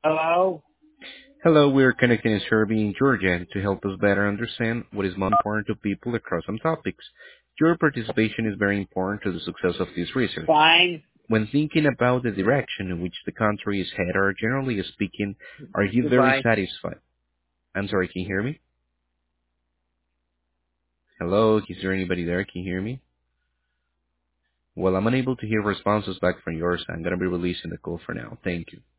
Hello? Hello, we're connecting a survey in Georgia to help us better understand what is more important to people across some topics. Your participation is very important to the success of this research. Fine. When thinking about the direction in which the country is headed, or generally speaking, are you very Goodbye. satisfied? I'm sorry, can you hear me? Hello, is there anybody there? Can you hear me? Well, I'm unable to hear responses back from yours. I'm going to be releasing the call for now. Thank you.